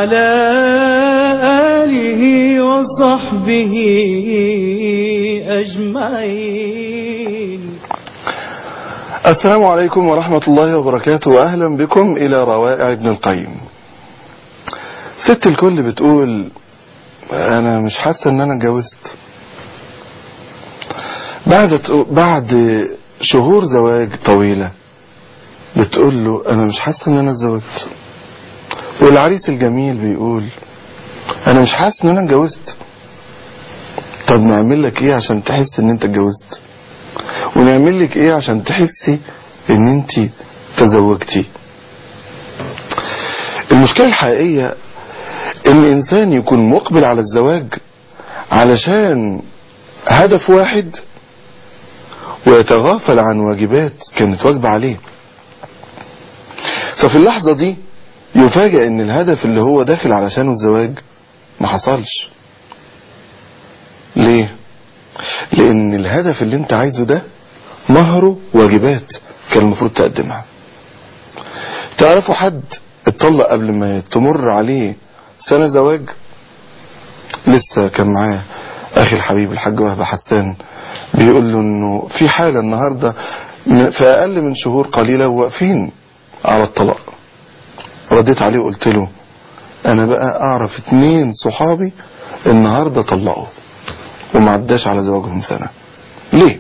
وعلى آله وصحبه أجمعين. السلام عليكم ورحمة الله وبركاته. أهلا بكم إلى روائع ابن القيم. ست الكل بتقول أنا مش حاسة إن أنا اتجوزت. بعد شهور زواج طويلة بتقول له أنا مش حاسة إن أنا اتزوجت. والعريس الجميل بيقول أنا مش حاسة إن أنا اتجوزت. طب نعمل لك إيه عشان تحس إن أنت اتجوزت؟ ونعمل لك إيه عشان تحسي إن أنت تزوجتي؟ المشكلة الحقيقية إن الإنسان يكون مقبل على الزواج علشان هدف واحد ويتغافل عن واجبات كانت واجبة عليه. ففي اللحظة دي يفاجأ ان الهدف اللي هو داخل علشانه الزواج ما حصلش. ليه؟ لان الهدف اللي انت عايزه ده مهره واجبات كان المفروض تقدمها. تعرفوا حد اتطلق قبل ما تمر عليه سنة زواج؟ لسه كان معاه اخي الحبيب الحاج وهب حسان بيقول له انه في حالة النهاردة في اقل من شهور قليلة واقفين على الطلاق. رديت عليه وقلت له انا بقى اعرف 2 صحابي النهاردة طلقوا وما عداش على زواجهم سنة. ليه؟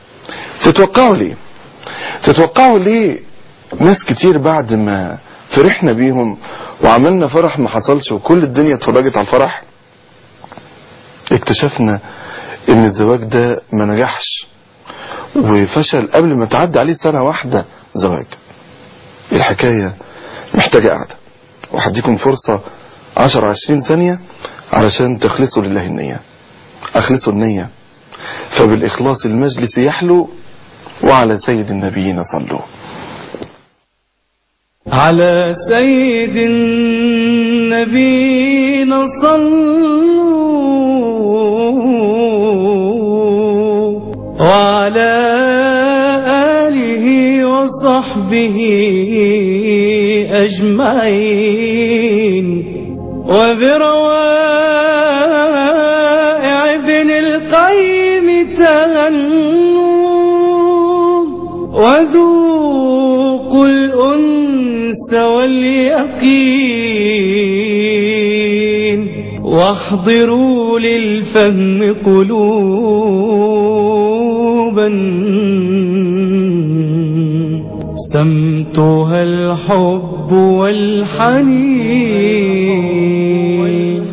تتوقعوا ليه ناس كتير بعد ما فرحنا بيهم وعملنا فرح ما حصلش وكل الدنيا اتفرجت على الفرح اكتشفنا ان الزواج ده ما نجحش وفشل قبل ما تعدي عليه سنة واحدة زواج؟ الحكاية محتاجة قاعدة وهديكم فرصة 10-20 ثانية علشان تخلصوا لله النية. اخلصوا النية فبالإخلاص المجلس يحلو وعلى سيد النبيين صلوا. على سيد النبيين صلوا وعلى آله وصحبه أجمعين. وبروائع ابن القيم تهنوا وذوقوا الأنس واليقين واحضروا للفهم قلوبا سمتها الحب والحنين.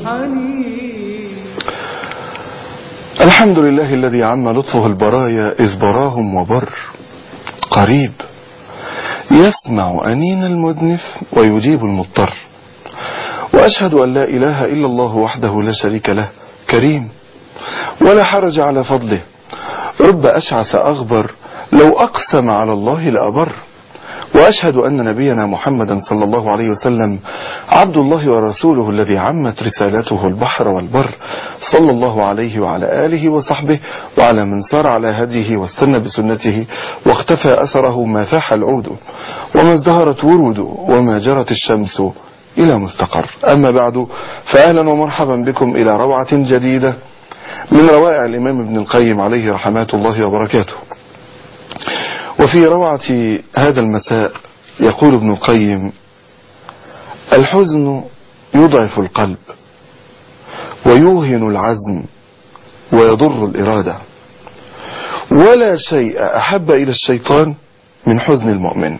الحمد لله الذي عم لطفه البرايا إذ براهم وبر، قريب يسمع أنين المدنف ويجيب المضطر. وأشهد أن لا إله إلا الله وحده لا شريك له، كريم ولا حرج على فضله، رب أشعث أغبر لو أقسم على الله لأبر. وأشهد أن نبينا محمدا صلى الله عليه وسلم عبد الله ورسوله الذي عمت رسالته البحر والبر، صلى الله عليه وعلى آله وصحبه وعلى من سار على هديه واستنى بسنته واختفى أثره ما فاح العود وما ازدهرت ورود وما جرت الشمس إلى مستقر. أما بعد فأهلا ومرحبا بكم إلى روعة جديدة من روائع الإمام ابن القيم عليه رحمات الله وبركاته. وفي روعة هذا المساء يقول ابن القيم: الحزن يضعف القلب ويوهن العزم ويضر الإرادة، ولا شيء أحب إلى الشيطان من حزن المؤمن.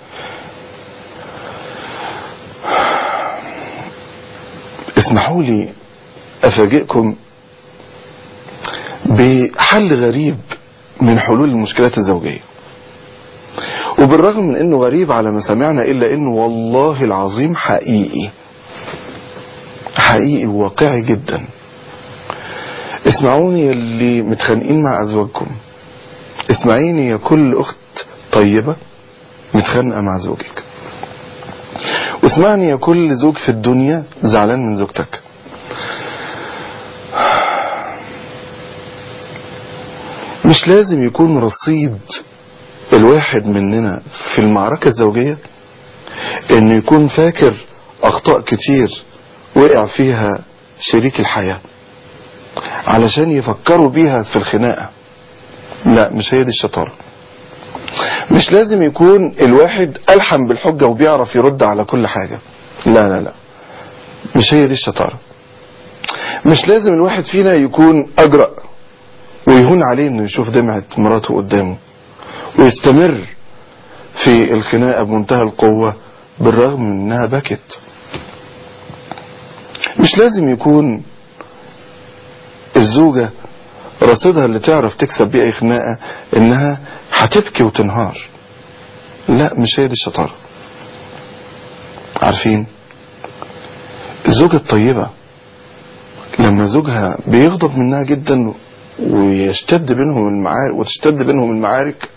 اسمحوا لي أفاجئكم بحل غريب من حلول المشكلات الزوجية، وبالرغم من انه غريب على ما سمعنا الا انه والله العظيم حقيقي وواقعي جدا. اسمعوني اللي متخانقين مع ازواجكم، اسمعيني يا كل اخت طيبة متخانقة مع زوجك، واسمعني يا كل زوج في الدنيا زعلان من زوجتك. مش لازم يكون رصيد الواحد مننا في المعركة الزوجية انه يكون فاكر اخطاء كتير وقع فيها شريك الحياة علشان يفكروا بيها في الخناقة. لا، مش هي دي الشطارة. مش لازم يكون الواحد ألحم بالحجة وبيعرف يرد على كل حاجة. لا لا لا، مش هي دي الشطارة. مش لازم الواحد فينا يكون أجرأ ويهون عليه انه يشوف دمعة مراته قدامه ويستمر في الخناقة بمنتهى القوة بالرغم من انها بكت. مش لازم يكون الزوجة رصيدها اللي تعرف تكسب بيه اي خناقة انها هتبكي وتنهار. لا، مش هي دي الشطارة. عارفين الزوجة الطيبة لما زوجها بيغضب منها جدا ويشتد بينهم المعارك وتشتد بينهم المعارك،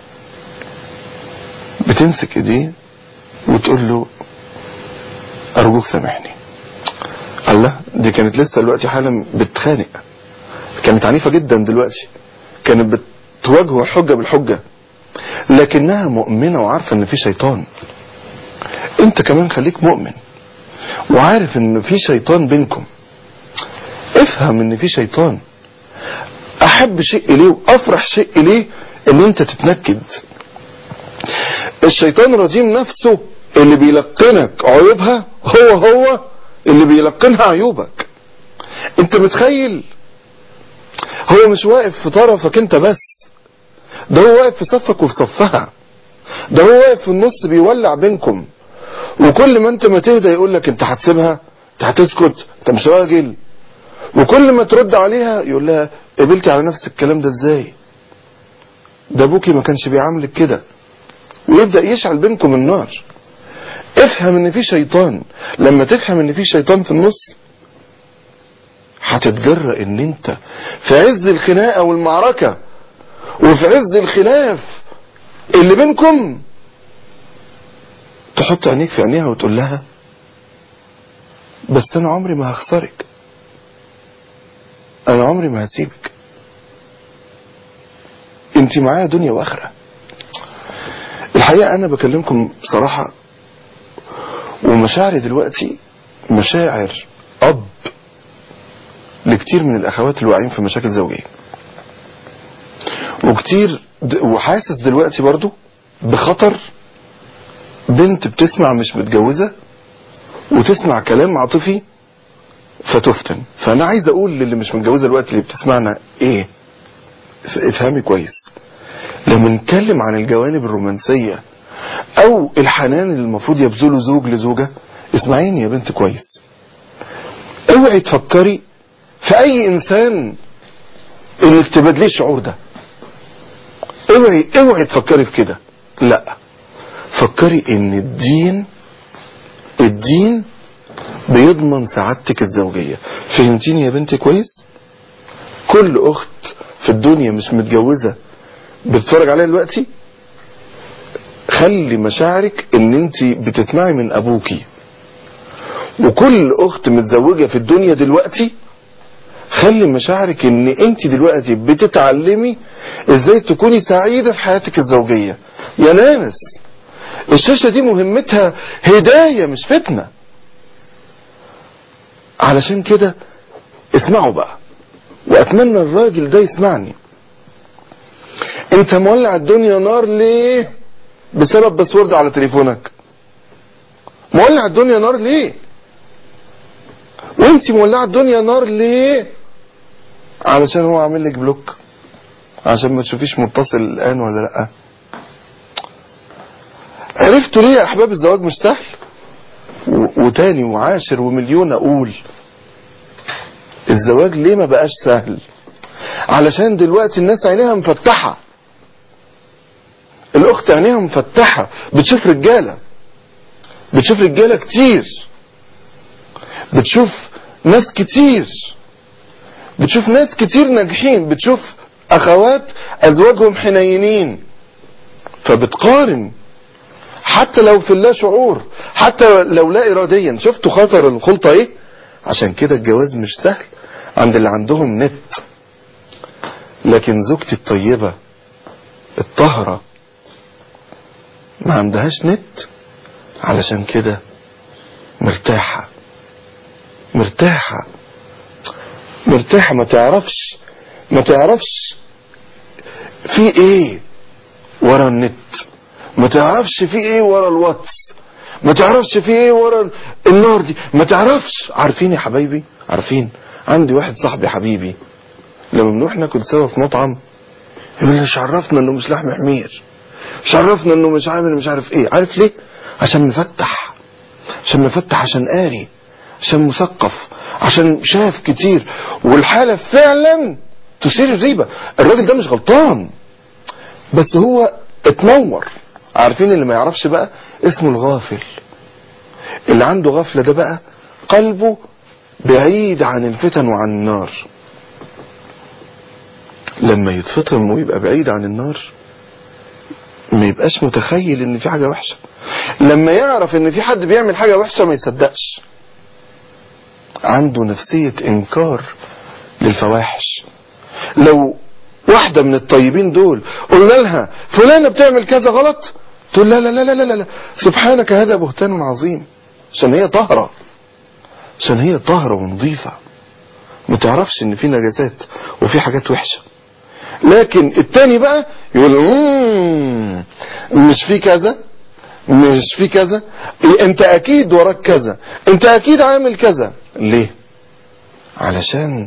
بتمسك ايديه وتقول له ارجوك سامحني. الله، دي كانت لسه دلوقتي حالا بتخانق، كانت عنيفة جدا دلوقتي، كانت بتواجهه الحجة بالحجة، لكنها مؤمنة وعارفة ان في شيطان. انت كمان خليك مؤمن وعارف ان في شيطان بينكم. افهم ان في شيطان. احب شيء اليه وافرح شيء اليه ان انت تتنكد. الشيطان الرجيم نفسه اللي بيلقنك عيوبها هو اللي بيلقنها عيوبك. انت متخيل؟ هو مش واقف في طرفك انت بس، ده هو واقف في صفك وفي صفها، ده هو واقف في النص بيولع بينكم. وكل ما انت ما تهدى يقول لك انت هتسيبها، انت هتسكت، انت مش راجل. وكل ما ترد عليها يقول لها قبلتي على نفس الكلام ده ازاي؟ ده ابوكي ما كانش بيعاملك كده، ويبدأ يشعل بينكم النار. افهم ان في شيطان. لما تفهم ان في شيطان في النص هتتجرأ ان انت في عز الخناقة والمعركة وفي عز الخلاف اللي بينكم تحط عينيك في عينيها وتقول لها بس انا عمري ما هخسرك، انا عمري ما هسيبك، انت معايا دنيا واخرة. الحقيقة انا بكلمكم بصراحة، ومشاعري دلوقتي مشاعر اب لكتير من الاخوات اللي واقعين في مشاكل زوجية، وكتير وحاسس دلوقتي برضو بخطر بنت بتسمع مش متجوزة وتسمع كلام عاطفي فتفتن. فانا عايز اقول للي مش متجوزة دلوقتي اللي بتسمعنا ايه، افهمي كويس. لما نتكلم عن الجوانب الرومانسية او الحنان اللي المفروض يبذله زوج لزوجة، اسمعيني يا بنت كويس. اوعي تفكري في اي انسان انك تبادليه الشعور ده. اوعي تفكري في كده. لا، فكري ان الدين بيضمن سعادتك الزوجية. فهمتيني يا بنتي كويس؟ كل اخت في الدنيا مش متجوزة بتتفرج عليها دلوقتي، خلي مشاعرك ان انت بتسمعي من ابوكي. وكل اخت متزوجة في الدنيا دلوقتي خلي مشاعرك ان انت دلوقتي بتتعلمي ازاي تكوني سعيدة في حياتك الزوجية. يا ناس، الشاشة دي مهمتها هداية مش فتنة. علشان كده اسمعوا بقى، واتمنى الراجل ده يسمعني. انت مولع الدنيا نار ليه؟ بسبب باسورد على تليفونك. مولع الدنيا نار ليه؟ وانت مولع الدنيا نار ليه؟ علشان هو عامل لك بلوك، عشان ما تشوفيش متصل الان ولا لا. عرفتوا ليه يا احباب الزواج مش سهل؟ وتاني وعاشر ومليون اقول، الزواج ليه ما بقاش سهل؟ علشان دلوقتي الناس عينيها مفتحة. الاخت عينيها مفتحة، بتشوف رجالة كتير، بتشوف ناس كتير، بتشوف ناس كتير ناجحين، بتشوف اخوات ازواجهم حنينين، فبتقارن حتى لو في اللا شعور، حتى لو لا اراديا. شفتوا خطر الخلطة ايه؟ عشان كده الجواز مش سهل عند اللي عندهم نت. لكن زوجتي الطيبة الطاهرة ما عندهاش نت، علشان كده مرتاحة مرتاحة مرتاحة، ما تعرفش في ايه ورا النت، ما تعرفش في ايه ورا الواتس، ما تعرفش في ايه ورا النار دي، ما تعرفش. عارفين يا حبايبي، عارفين، عندي واحد صاحبي حبيبي لما بنروح ناكل سوا في مطعم يقول لي شرفنا انه مش لحم حمير، شرفنا انه مش عامل مش عارف ايه. عارف ليه؟ عشان مفتح، عشان قاري، عشان مثقف، عشان شاف كتير، والحالة فعلا تثير الريبة. الراجل ده مش غلطان، بس هو اتنور. عارفين اللي ما يعرفش بقى اسمه الغافل، اللي عنده غفلة ده بقى قلبه بعيد عن الفتن وعن النار. لما يتفطم ويبقى بعيد عن النار ما يبقاش متخيل ان في حاجة وحشة. لما يعرف ان في حد بيعمل حاجة وحشة ما يصدقش، عنده نفسية انكار للفواحش. لو واحدة من الطيبين دول قلنا لها فلانة بتعمل كذا غلط، تقول لا لا لا لا لا لا سبحانك هذا بهتان عظيم، عشان هي طاهرة ونظيفة، ما تعرفش ان في نجاسات وفي حاجات وحشة. لكن التاني بقى يقول مش في كذا، انت اكيد وراك كذا، انت اكيد عامل كذا. ليه؟ علشان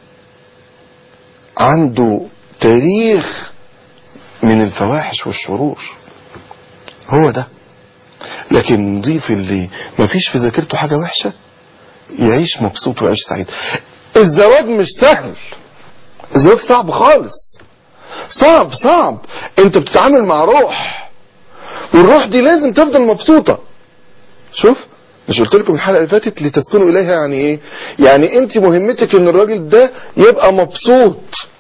عنده تاريخ من الفواحش والشرور، هو ده. لكن نضيف اللي مفيش في ذاكرته حاجة وحشة يعيش مبسوط ويعيش سعيد. الزواج مش سهل، الزواج صعب خالص، صعب. انت بتتعامل مع روح، والروح دي لازم تفضل مبسوطة. شوف، مش قلت لكم الحلقة اللي فاتت لتسكنوا إليها؟ يعني ايه؟ يعني انت مهمتك ان الراجل ده يبقى مبسوط.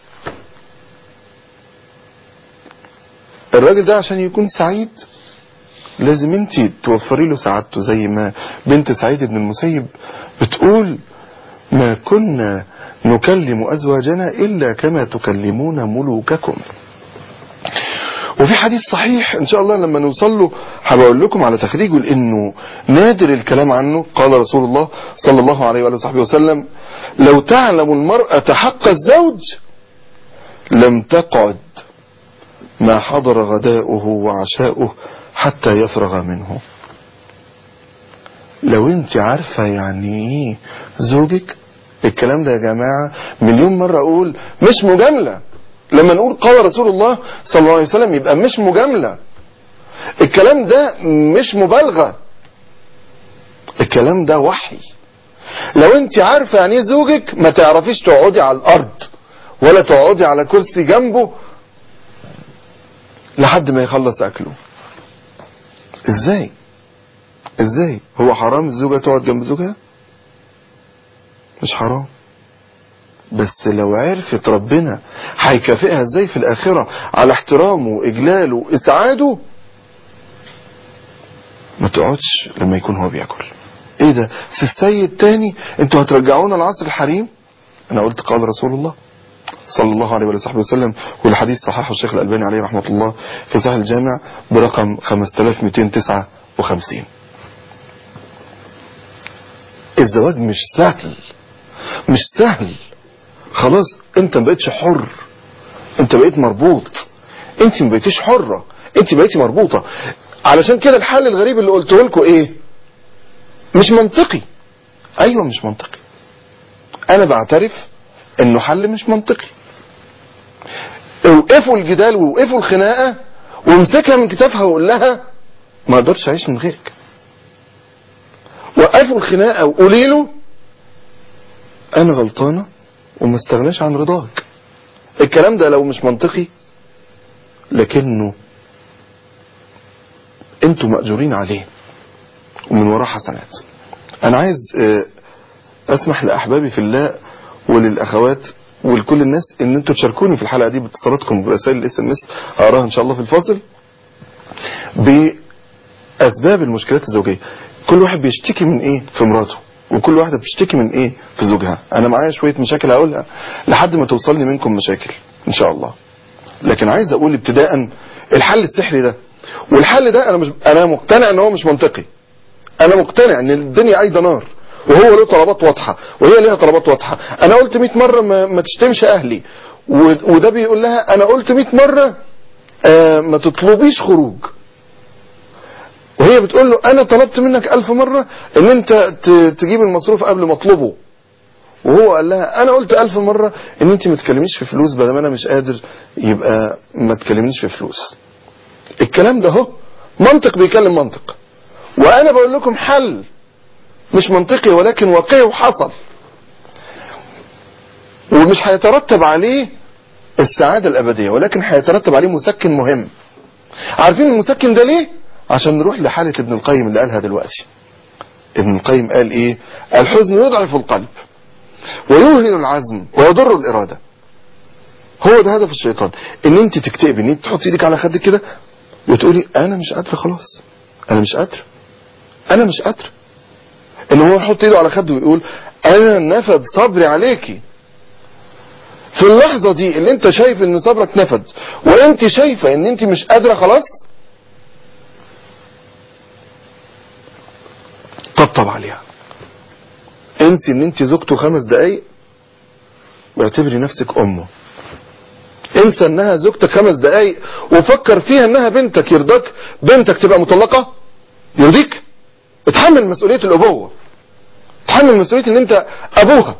الراجل ده عشان يكون سعيد لازم انت توفري له سعادته، زي ما بنت سعيد بن المسيب بتقول ما كنا نكلم أزواجنا إلا كما تكلمون ملوككم. وفي حديث صحيح ان شاء الله لما نوصل له هبقول لكم على تخريجه، لانه نادر الكلام عنه. قال رسول الله صلى الله عليه وآله وصحبه وسلم لو تعلم المرأة حق الزوج لم تقعد ما حضر غداؤه وعشاؤه حتى يفرغ منه. لو انت عارفة يعني ايه زوجك، الكلام ده يا جماعة مليون مرة اقول مش مجاملة. لما نقول قال رسول الله صلى الله عليه وسلم يبقى مش مجاملة، الكلام ده مش مبالغة، الكلام ده وحي. لو انت عارفة يعني ايه زوجك ما تعرفيش تقعدي على الارض ولا تقعدي على كرسي جنبه لحد ما يخلص اكله. ازاي هو حرام الزوجة تقعد جنب زوجها؟ مش حرام، بس لو عرفت ربنا هيكافئها ازاي في الاخرة على احترامه واجلاله واسعاده ما تقعدش لما يكون هو بياكل. ايه ده في السيد تاني؟ انتوا هترجعونا العصر الحريم؟ انا قلت قال رسول الله صلى الله عليه وصحبه وسلم، والحديث صححه الشيخ الألباني عليه رحمة الله في صحيح الجامع برقم 5259. الزواج مش سهل. خلاص انت ما بقتش حر، انت بقيت مربوط. انت ما بقيتيش حرة، انت بقيتي مربوطة. علشان كده الحل الغريب اللي قلته لكم ايه؟ مش منطقي. ايوه مش منطقي، انا بعترف انه حل مش منطقي. اوقفوا الجدال ووقفوا الخناقة وامسكها من كتافها وقول لها ما اقدرش اعيش من غيرك. وقفوا الخناقة وقولي له انا غلطانة وما استغناش عن رضاك. الكلام ده لو مش منطقي لكنه انتوا مأجورين عليه ومن وراه حسنات. انا عايز اسمح لاحبابي في الله وللاخوات ولكل الناس ان انتوا تشاركوني في الحلقة دي باتصالاتكم برسائل الاس ام اس هقراها ان شاء الله في الفاصل باسباب المشكلات الزوجية. كل واحد بيشتكي من ايه في مراته، وكل واحدة بتشتكي من ايه في زوجها. انا معايا شوية مشاكل هقولها لحد ما توصلني منكم مشاكل ان شاء الله. لكن عايز اقول ابتداء الحل السحري ده، والحل ده انا مقتنع ان هو مش منطقي. انا مقتنع ان الدنيا عايزة نار وهو له طلبات واضحة وهي ليها طلبات واضحة. انا قلت 100 مرة ما تشتمش اهلي، وده بيقول لها انا قلت 100 مرة ما تطلبيش خروج، وهي بتقول له انا طلبت منك 1000 مرة ان انت تجيب المصروف قبل ما اطلبه، وهو قال لها انا قلت 1000 مرة ان انت ما تكلميش في فلوس، بدل ما انا مش قادر يبقى ما تكلمنيش في فلوس. الكلام ده هو منطق بيكلم منطق، وانا بقول لكم حل مش منطقي ولكن واقعي وحصل، ومش هيترتب عليه السعادة الابدية، ولكن هيترتب عليه مسكن مهم. عارفين المسكن ده ليه؟ عشان نروح لحالة ابن القيم اللي قالها دلوقتي. ابن القيم قال ايه؟ الحزن يضعف القلب ويوهن العزم ويضر الارادة. هو ده هدف الشيطان، ان انت تكتئبي، ان انت تحطي ايدك على خدك كده وتقولي انا مش قادرة خلاص، انا مش قادرة، انا مش قادرة. ان هو يحط ايده على خده ويقول انا نفد صبري عليكي. في اللحظة دي اللي انت شايف ان صبرك نفد وانت شايفة ان انت مش قادرة خلاص، طبطب عليها. انسي ان انت زوجته 5 دقايق واعتبري نفسك امه. انسى انها زوجتك 5 دقايق وفكر فيها انها بنتك. يرضاك بنتك تبقى مطلقة؟ يرضيك؟ اتحمل مسؤولية الابوة، اتحمل مسؤولية ان انت ابوها.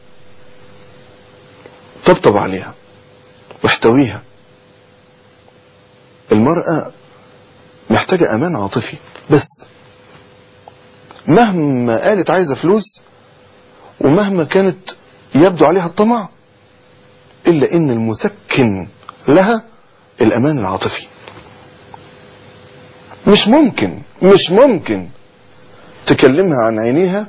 طبطب عليها واحتويها. المرأة محتاجة امان عاطفي، بس مهما قالت عايزة فلوس ومهما كانت يبدو عليها الطمع، الا ان المسكن لها الامان العاطفي. مش ممكن تكلمها عن عينيها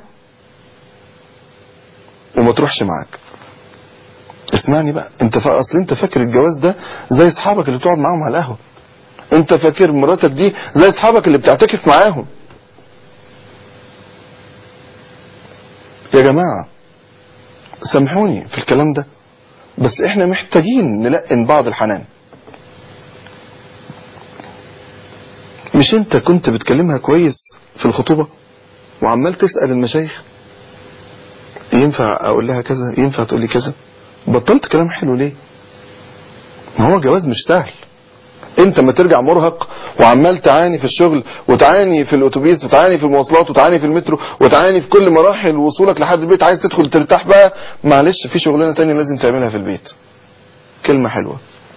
وما تروحش معاك. اسمعني بقى، اصل انت فاكر الجواز ده زي اصحابك اللي بتقعد معاهم على القهوه، انت فاكر مراتك دي زي اصحابك اللي بتعتكف معاهم. يا جماعه سامحوني في الكلام ده، بس احنا محتاجين نلقن بعض الحنان. مش انت كنت بتكلمها كويس في الخطوبه وعمال تسال المشايخ ينفع اقول لها كذا، ينفع تقول لي كذا؟ بطلت كلام حلو ليه؟ ما هو جواز مش سهل. انت ما ترجع مرهق وعمال تعاني في الشغل وتعاني في الاتوبيس وتعاني في المواصلات وتعاني في المترو وتعاني في كل مراحل وصولك لحد البيت، عايز تدخل ترتاح بقى، معلش في شغلانه تانية لازم تعملها في البيت. كلمه حلوه،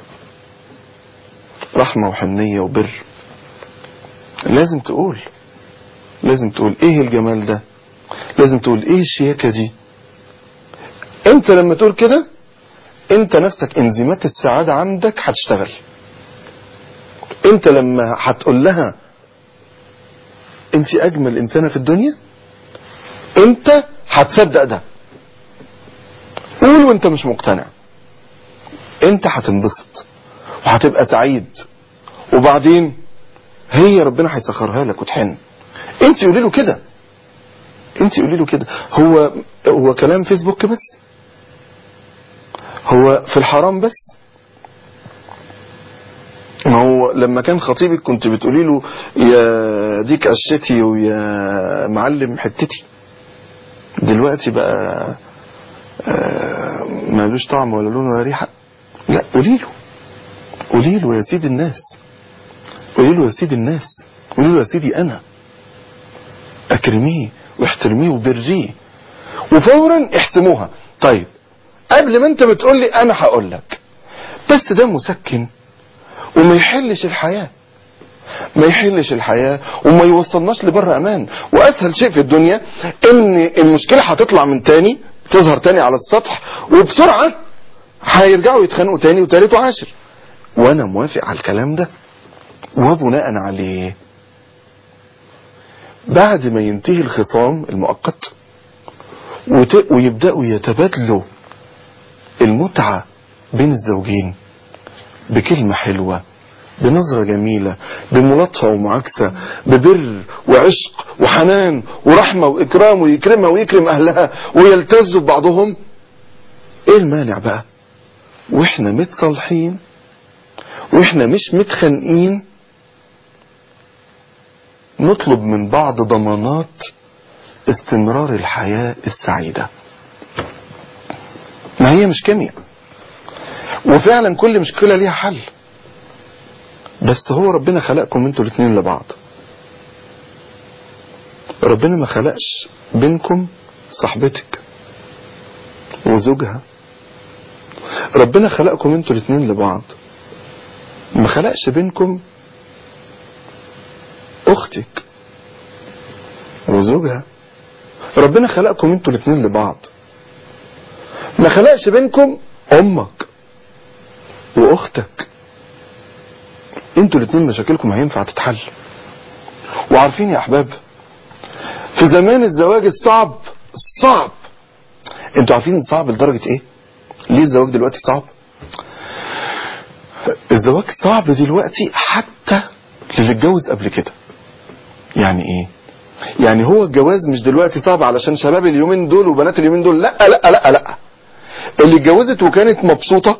رحمه وحنيه وبر. لازم تقول ايه الجمال ده، لازم تقول ايه الشياكه دي. انت لما تقول كده انت نفسك انزيمات السعاده عندك هتشتغل. انت لما هتقول لها انت اجمل انسانه في الدنيا، انت هتصدق ده. قول وانت مش مقتنع، انت هتنبسط وهتبقى سعيد، وبعدين هي ربنا هيسخرها لك وتحن. انت قولي له كده، هو كلام فيسبوك بس؟ هو في الحرام بس؟ ما هو لما كان خطيبك كنت بتقولي له يا ديك قشتي ويا معلم حتتي، دلوقتي بقى مالوش طعم ولا لون ولا ريحة. لا، قولي له يا سيد الناس، قولي له يا سيدي انا. اكرميه واحترميه وبريه وفورا احسموها. طيب قبل ما انت بتقول لي انا هقول لك، بس ده مسكن وما يحلش الحياة وما يوصلناش لبر امان. واسهل شيء في الدنيا ان المشكلة هتطلع من تاني، تظهر تاني على السطح، وبسرعة هيرجعوا يتخانقوا تاني وتالت وعاشر. وانا موافق على الكلام ده، وبناء عليه بعد ما ينتهي الخصام المؤقت ويبدأوا يتبادلوا المتعة بين الزوجين بكلمة حلوة، بنظرة جميلة، بملاطفة ومعاكسة، ببر وعشق وحنان ورحمة وإكرام، ويكرمها ويكرم أهلها ويلتزوا ببعضهم، إيه المانع بقى وإحنا متصالحين وإحنا مش متخانقين نطلب من بعض ضمانات استمرار الحياة السعيدة. ما هي مش كيمياء، وفعلا كل مشكلة ليها حل، بس هو ربنا خلقكم انتوا الاثنين لبعض. ربنا ما خلقش بينكم صاحبتك وزوجها، ربنا خلقكم انتوا الاثنين لبعض، ما خلقش بينكم اختك وزوجها. ربنا خلقكم انتوا الاثنين لبعض، ما خلقش بينكم امك واختك. انتوا الاثنين مشاكلكم هينفع تتحل. وعارفين يا احباب، في زمان الزواج الصعب صعب، انتوا عارفين صعب لدرجة ايه؟ ليه الزواج دلوقتي صعب؟ الزواج صعب دلوقتي حتى للي اتجوز قبل كده. يعني ايه؟ يعني هو الجواز مش دلوقتي صعب علشان شباب اليومين دول وبنات اليومين دول، لا لا لا لا، اللي اتجوزت وكانت مبسوطة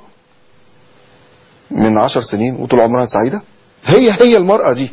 من 10 سنين وطول عمرها سعيدة، هي المرأة دي.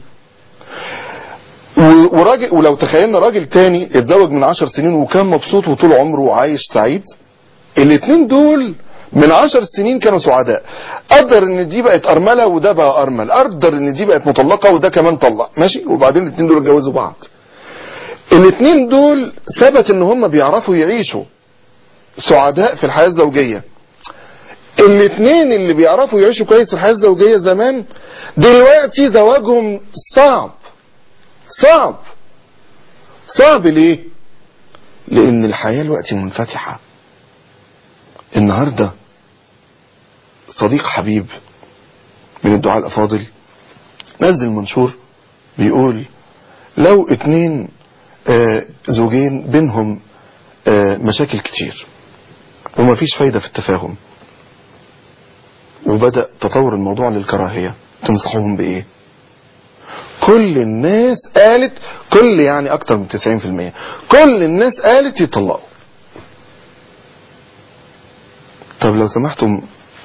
وراجل، ولو تخيلنا راجل تاني اتزوج من 10 سنين وكان مبسوط وطول عمره عايش سعيد، الاتنين دول من 10 سنين كانوا سعداء. قدر ان دي بقت ارملة وده بقى ارمل، قدر ان دي بقت مطلقة وده كمان طلق، ماشي، وبعدين الاتنين دول اتجوزوا بعض. الاتنين دول ثبت ان هم بيعرفوا يعيشوا سعداء في الحياة الزوجية. الاتنين اللي بيعرفوا يعيشوا كويس في الحياة الزوجية زمان، دلوقتي زواجهم صعب صعب صعب. ليه؟ لان الحياة الوقت منفتحة. النهاردة صديق حبيب من الدعاء الافاضل نزل منشور بيقول لو اتنين زوجين بينهم مشاكل كتير ومفيش فايدة في التفاهم، وبدأ تطور الموضوع للكراهية، تنصحوهم بإيه؟ كل الناس قالت، كل يعني أكتر من 90%، كل الناس قالت يطلقوا. طب لو سمحتم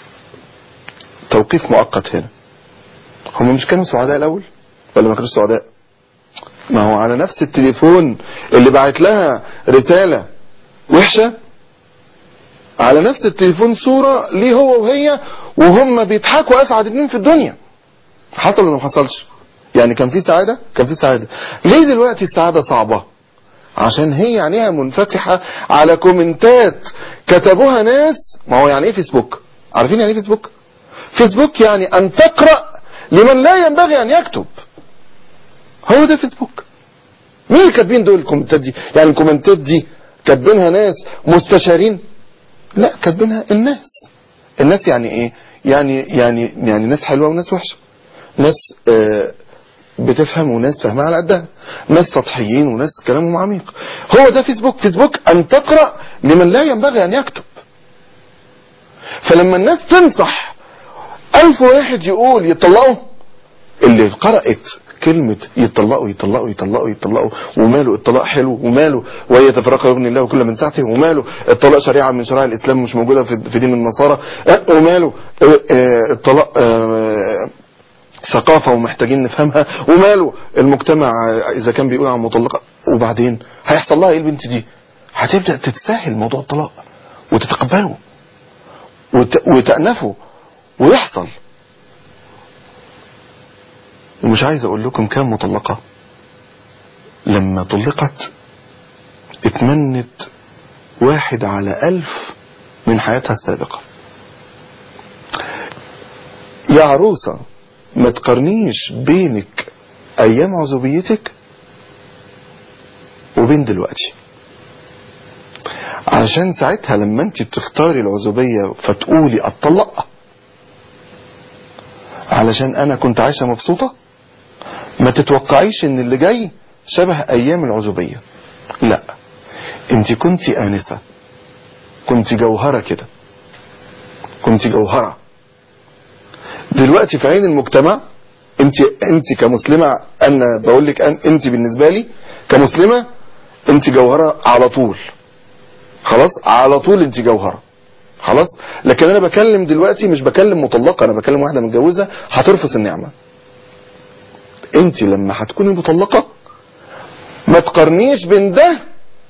توقيف مؤقت هنا، هم مش كانوا سعداء الأول ولا ما كانوش سعداء؟ ما هو على نفس التليفون اللي بعت لها رسالة وحشة، على نفس التليفون صورة ليه هو وهي وهم بيضحكوا أسعد اتنين في الدنيا. حصل ولا ما حصلش؟ يعني كان في سعادة؟ كان في سعادة. ليه دلوقتي السعادة صعبة؟ عشان هي عينيها منفتحة على كومنتات كتبوها ناس. ما هو يعني ايه فيسبوك؟ عارفين يعني ايه فيسبوك؟ فيسبوك يعني ان تقرأ لمن لا ينبغي ان يكتب. هو ده فيسبوك. مين اللي كاتبين دول الكومنتات دي؟ يعني الكومنتات دي كاتبينها ناس مستشارين؟ لا، كاتبينها الناس. الناس يعني ايه؟ يعني ناس حلوة وناس وحشة، ناس بتفهم وناس فاهمة على قدها، ناس سطحيين وناس كلامهم عميق. هو ده فيسبوك. فيسبوك ان تقرأ لمن لا ينبغي ان يكتب. فلما الناس تنصح 1000 واحد يقول يطلقوا، اللي قرأت كلمة يطلقوا يطلقوا يطلقوا يطلقوا، وماله الطلاق حلو، وماله وهي تفرقه يغني الله كل من سعته، وماله الطلاق شريعة من شرائع الإسلام مش موجودة في دين النصارى، وماله الطلاق ثقافة ومحتاجين نفهمها، وماله المجتمع إذا كان بيقول عن مطلقة. وبعدين هيحصل لها ايه البنت دي؟ هتبدأ تتساهل موضوع الطلاق وتتقبله وتأنفه ويحصل. ومش عايز اقول لكم كام مطلقة لما طلقت اتمنت 1 على 1000 من حياتها السابقة. يا عروسة ما تقارنيش بينك ايام عزوبيتك وبين دلوقتي، عشان ساعتها لما انت بتختاري العزوبية فتقولي اتطلق علشان انا كنت عايشة مبسوطة، ما تتوقعيش ان اللي جاي شبه ايام العزوبية. لا، انت كنت آنسة، كنت جوهرة كده، كنت جوهرة. دلوقتي في عين المجتمع انت كمسلمة، انا بقول لك انت بالنسبة لي كمسلمة انت جوهرة على طول، خلاص على طول انت جوهرة خلاص. لكن انا بكلم دلوقتي مش بكلم مطلقة، انا بكلم واحدة متجوزة هترفض النعمة. انت لما هتكوني مطلقة ما تقارنيش بين ده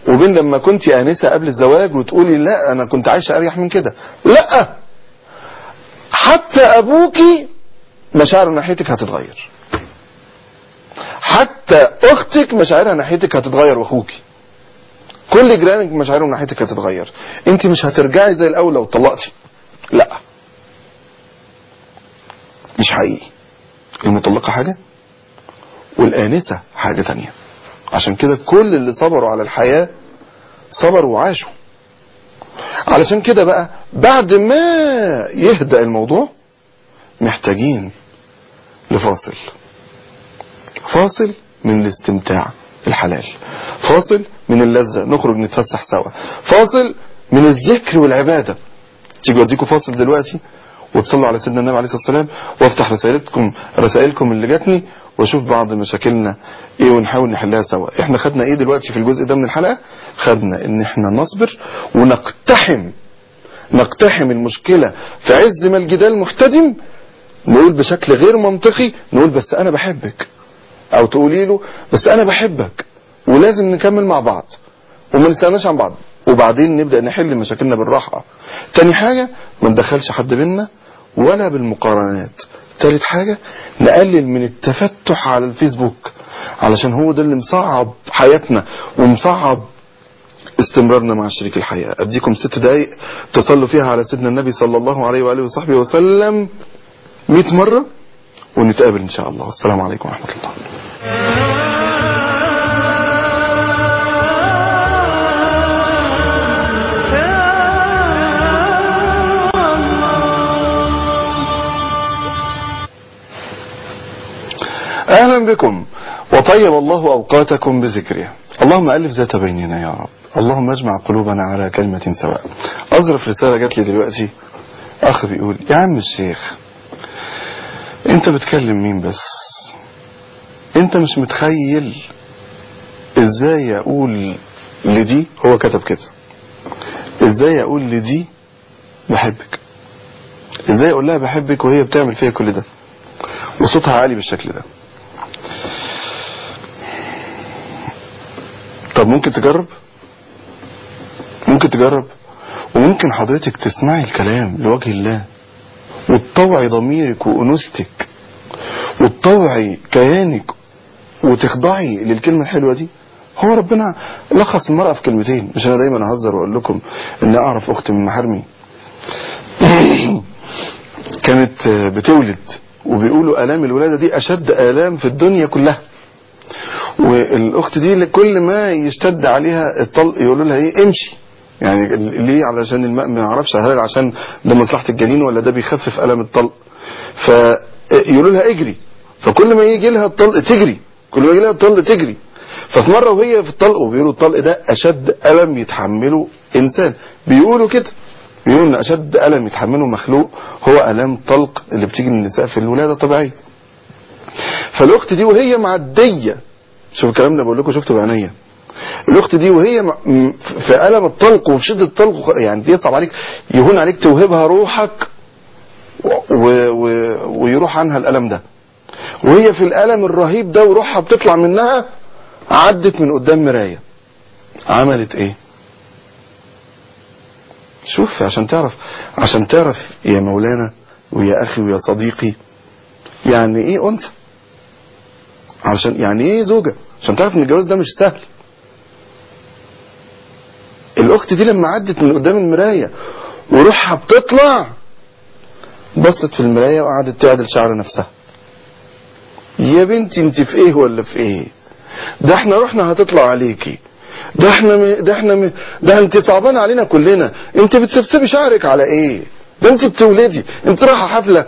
وبين لما كنت آنسة قبل الزواج وتقولي لا انا كنت عايشة اريح من كده. لا، حتى ابوكي مشاعره ناحيتك هتتغير، حتى اختك مشاعرها ناحيتك هتتغير، واخوكي كل جيرانك مشاعرهم ناحيتك هتتغير. انت مش هترجعي زي الاول لو طلقتي، لا مش حقيقي. المطلقة حاجة والآنسة حاجة تانية. عشان كده كل اللي صبروا على الحياة صبروا وعاشوا. علشان كده بقى بعد ما يهدأ الموضوع محتاجين لفاصل، فاصل من الاستمتاع الحلال، فاصل من اللذة نخرج نتفسح سوا، فاصل من الذكر والعبادة. تيجي اوديكم فاصل دلوقتي وتصلوا على سيدنا النبي عليه الصلاة والسلام، وافتح رسائلكم اللي جاتني واشوف بعض مشاكلنا ايه ونحاول نحلها سوا. احنا خدنا ايه دلوقتي في الجزء ده من الحلقة؟ خدنا ان احنا نصبر ونقتحم المشكلة في عز ما الجدال محتدم، نقول بشكل غير منطقي، نقول بس انا بحبك، او تقولي له بس انا بحبك ولازم نكمل مع بعض وما نستغناش عن بعض، وبعدين نبدأ نحل مشاكلنا بالراحة. تاني حاجة ما ندخلش حد بينا ولا بالمقارنات. تالت حاجة نقلل من التفتح على الفيسبوك، علشان هو ده اللي مصعب حياتنا ومصعب استمرارنا مع شريك الحياة. اديكم 6 دقايق تصلوا فيها على سيدنا النبي صلى الله عليه وآله وصحبه وسلم 100 مرة ونتقابل ان شاء الله. والسلام عليكم ورحمة الله. اهلا بكم وطيب الله اوقاتكم بذكره. اللهم الف ذات بيننا يا رب، اللهم اجمع قلوبنا على كلمة سواء. اظرف رسالة جات لي دلوقتي، اخ بيقول يا عم الشيخ انت بتكلم مين بس؟ انت مش متخيل ازاي اقول لدي، هو كتب كده، ازاي اقول لدي بحبك، ازاي اقول لها بحبك وهي بتعمل فيها كل ده وصوتها عالي بالشكل ده. طب ممكن تجرب، وممكن حضرتك تسمعي الكلام لوجه الله وتطوعي ضميرك وأنوثتك وتطوعي كيانك وتخضعي للكلمة الحلوة دي. هو ربنا لخص المرأة في كلمتين. مش انا دايما اهزر واقول لكم ان اعرف اخت من محارمي كانت بتولد وبيقولوا الام الولادة دي اشد الام في الدنيا كلها، والاخت دي كل ما يشتد عليها الطلق يقولوا لها ايه امشي، يعني ليه؟ علشان الماء ما يعرفش هل عشان ده مصلحة الجنين ولا ده بيخفف الم الطلق، فيقولوا لها اجري، فكل ما يجي لها الطلق تجري، كل ما يجي لها الطلق تجري. ففي مرة وهي في الطلق، وبيقولوا الطلق ده اشد الم يتحمله انسان، بيقولوا كده، بيقولوا ان اشد الم يتحمله مخلوق هو الام طلق اللي بتيجي من النساء في الولادة الطبيعية. فالاخت دي وهي معدية، شوف الكلام ده بقول لكم شفته بعينيا، الاخت دي وهي في الم الطلق وفي شده الطلق، يعني يصعب عليك، يهون عليك توهبها روحك ويروح عنها الالم ده، وهي في الالم الرهيب ده وروحها بتطلع منها، عدت من قدام مرايه، عملت ايه؟ شوف عشان تعرف يا مولانا ويا اخي ويا صديقي يعني ايه انثى، عشان يعني ايه زوجة، عشان تعرف ان الجواز ده مش سهل. الاخت دي لما عدت من قدام المراية وروحها بتطلع، بصت في المراية وقعدت تعدل شعر نفسها. يا بنتي انت في ايه ولا في ايه؟ ده احنا روحنا هتطلع عليكي، ده انت صعبان علينا كلنا، انت بتسبسبي شعرك على ايه؟ ده انت بتولدي، انت رايحه حفلة.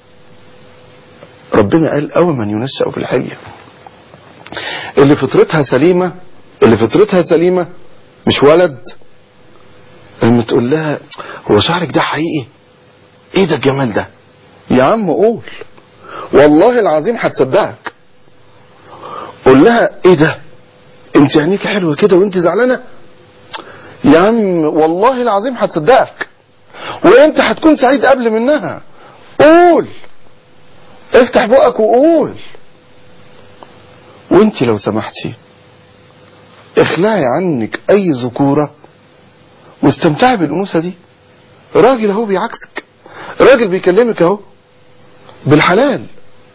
ربنا قال اول من ينشأ في الحلية، اللي فطرتها سليمة مش ولد، لما تقول لها هو شعرك ده حقيقي؟ ايه ده الجمال ده؟ يا عم قول، والله العظيم هتصدقك. قول لها ايه ده؟ انت عينيك حلوة كده وانت زعلانة؟ يا عم والله العظيم هتصدقك، وانت هتكون سعيد قبل منها. قول، افتح بقك وقول. وانت لو سمحتي اخلعي عنك اي ذكورة واستمتعي بالانوثة دي. راجل اهو بيعكسك، راجل بيكلمك اهو بالحلال.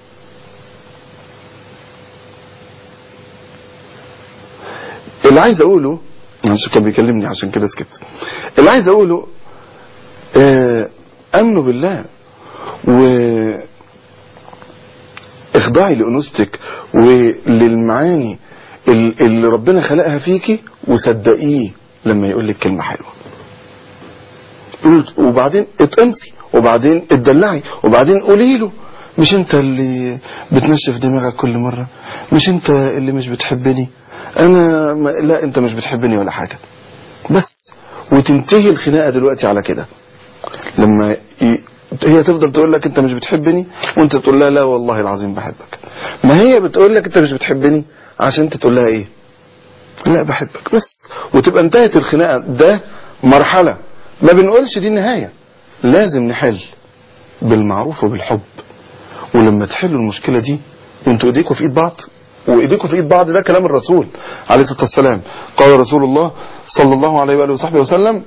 اللي عايز اقوله، عشان كان بيكلمني عشان كده سكت، اللي عايز اقوله امنوا بالله واخضعي لانوثتك وللمعاني اللي ربنا خلقها فيكي، وصدقيه لما يقول لك كلمة حلوة. وبعدين اتقمصي، وبعدين اتدلعي، وبعدين قولي له مش انت اللي بتنشف دماغك كل مرة، مش انت اللي مش بتحبني، انا لا انت مش بتحبني ولا حاجة بس. وتنتهي الخناقة دلوقتي على كده. لما هي تفضل تقول لك انت مش بتحبني وانت تقول لها لا والله العظيم بحبك، ما هي بتقول لك انت مش بتحبني عشان انت تقول لها ايه؟ لا بحبك بس. وتبقى انتهت الخناقة. ده مرحلة، ما بنقولش دي النهاية. لازم نحل بالمعروف وبالحب. ولما تحلوا المشكلة دي وانتوا ايديكوا في ايد بعض، وايديكوا في ايد بعض ده كلام الرسول عليه الصلاة والسلام. قال رسول الله صلى الله عليه وآله وصحبه وسلم: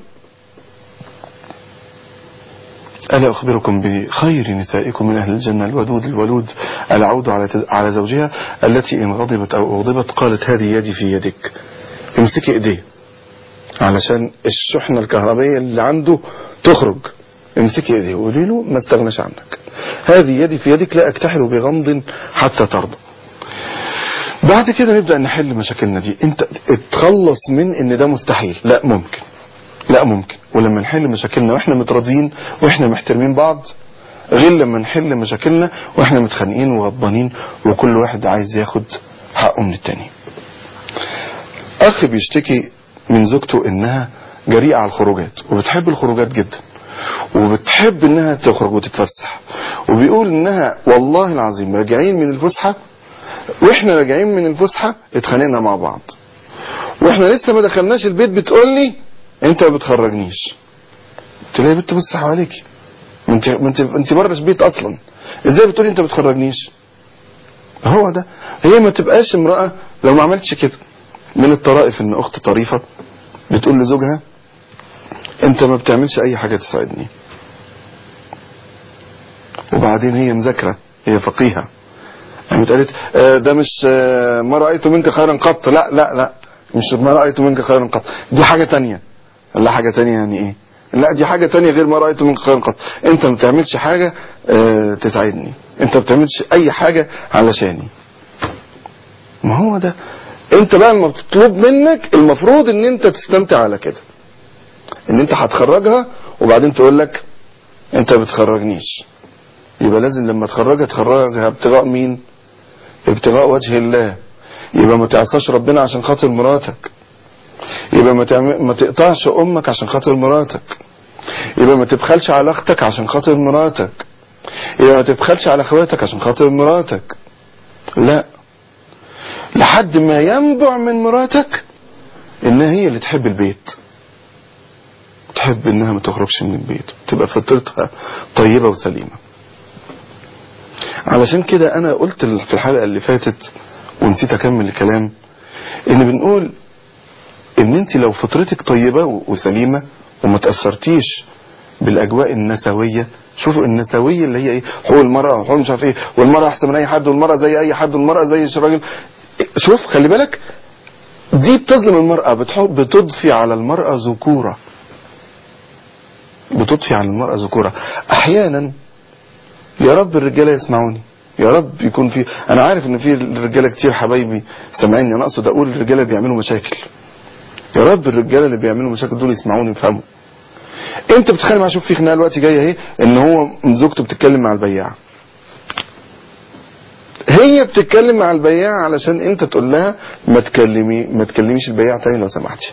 ألا أخبركم بخير نسائكم من أهل الجنة الودود الولود العود على زوجها التي إن غضبت أو أغضبت قالت هذه يدي في يدك. امسكي إيديه علشان الشحنة الكهربية اللي عنده تخرج. امسكي إيديه وقولي له ما استغناش عنك، هذه يدي في يدك لا أكتحل بغمض حتى ترضى. بعد كده نبدأ نحل مشاكلنا دي. انت اتخلص من ان ده مستحيل. لا ممكن، لا ممكن. ولما نحل مشاكلنا واحنا متراضيين واحنا محترمين بعض، غير لما نحل مشاكلنا واحنا متخانقين وغضبانين وكل واحد عايز ياخد حقه من التاني. اخ بيشتكي من زوجته انها جريئة على الخروجات وبتحب الخروجات جدا وبتحب انها تخرج وتتفسح، وبيقول انها والله العظيم راجعين من الفسحة، واحنا راجعين من الفسحة اتخانقنا مع بعض، واحنا لسه ما دخلناش البيت بتقول لي انت ما بتخرجنيش. قلت لها يا بنت بص حواليكي، انت بره البيت اصلا، ازاي بتقولي انت ما بتخرجنيش؟ هو ده. هي ما تبقاش امرأة لو ما عملتش كده. من الطرائف ان اخت طريفة بتقول لزوجها انت ما بتعملش اي حاجة تساعدني. وبعدين هي مذاكرة، هي فقيهة، قامت قالت ده مش ما رأيت منك خيرا قط. لا لا لا، مش ما رأيت منك خيرا قط، دي حاجة تانية. لا حاجة تانية يعني ايه؟ لا دي حاجة تانية غير ما رأيت منك خيرا قط. انت ما بتعملش حاجة تساعدني، انت ما بتعملش اي حاجة علشاني. ما هو ده. انت بقى لما بتطلب منك المفروض ان انت تستمتع على كده، ان انت هتخرجها وبعدين تقول لك انت ما بتخرجنيش. يبقى لازم لما تخرجها ابتغاء مين؟ ابتغاء وجه الله. يبقى ما تعصاش ربنا عشان خاطر مراتك، يبقى ما تقطعش امك عشان خاطر مراتك، يبقى ما تبخلش على اختك عشان خاطر مراتك، يبقى ما تبخلش على اخواتك عشان خاطر مراتك. لا، لحد ما ينبع من مراتك انها هي اللي تحب البيت، تحب انها ما تخرجش من البيت، تبقى فطرتها طيبة وسليمة. علشان كده انا قلت في الحلقة اللي فاتت ونسيت اكمل الكلام، ان بنقول ان انت لو فطرتك طيبة وسليمة وما تأثرتيش بالاجواء النسوية. شوفوا النسوية اللي هي ايه؟ حقوق المرأة وحقوق مش عارف ايه، والمرأة احسن من اي حد، والمرأة زي اي حد، والمرأة زي الراجل. شوف خلي بالك، دي بتظلم المرأة، بتضفي على المرأة ذكورة، بتضفي على المرأة ذكورة. احيانا يا رب الرجالة يسمعوني، يا رب يكون في، انا عارف ان في رجالة كتير حبايبي سامعيني، انا اقصد اقول الرجالة اللي بيعملوا مشاكل، يا رب الرجالة اللي بيعملوا مشاكل دول يسمعوني ويفهموا. انت بتتخانق مع، شوف في خناقه دلوقتي جايه اهي، ان هو زوجته بتتكلم مع البياع، هي بتتكلم مع البياع علشان انت تقول لها ما تكلميش البياع تاني لو سمحتي.